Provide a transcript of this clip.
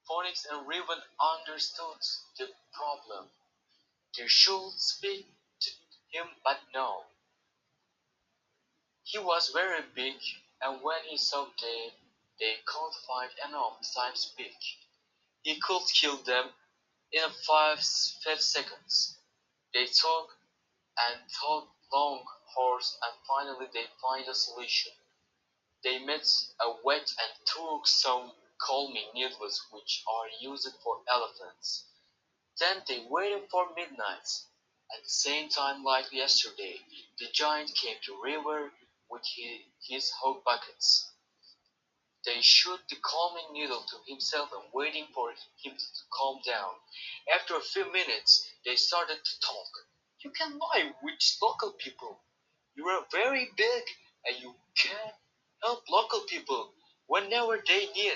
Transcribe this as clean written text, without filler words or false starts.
Phoenix and Raven understood the problem. They should speak to him, but no. He was very big, and when he saw they can't find enough time to speak. He could kill them in five seconds. They talk and talk long hours, and finally they find a solution. They met a vet and took some calming needles which are used for elephants. Then they waited for midnight. At the same time like yesterday, the giant came to river with his hot buckets. They shot the calming needle to himself and waiting for him to calm down. After a few minutes, they started to talk. You can lie with local people. You are very big and you can help local people whenever they need.